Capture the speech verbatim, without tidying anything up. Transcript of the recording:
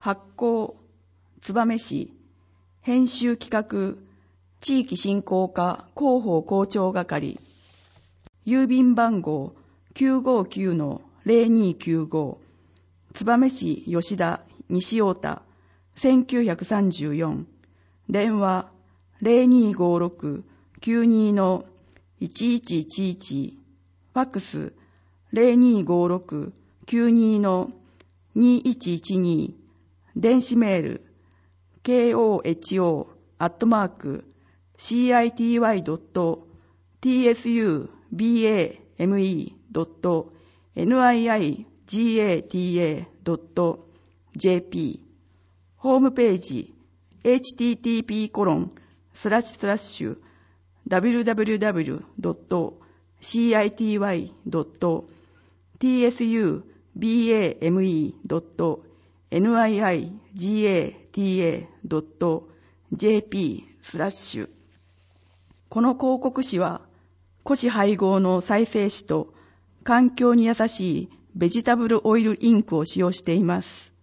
発行、燕市、編集企画、地域振興課広報広聴係、郵便番号 きゅうごきゅうのゼロにきゅうご、燕市吉田西太田せんきゅうひゃくさんじゅうよん、電話 ゼロにごろくきゅうにのいちいちいちいち、ファックス ゼロにごろくきゅうにのにいちいちに、電子メール ケーオーエイチオー アットマーク シーアイティーワイ ドット ティーエスユービーエーエムイー ドット ニガタ ドット ジェーピー、 ホームページ エイチティーティーピーコロンスラッシュスラッシュダブリューダブリューダブリュー ドット シーアイティーワイ ドット ティーエスユービーエーエムイー ドット ニガタ ドット ジェーピー スラッシュ。この広告誌は古紙配合の再生紙と環境に優しいベジタブルオイルインクを使用しています。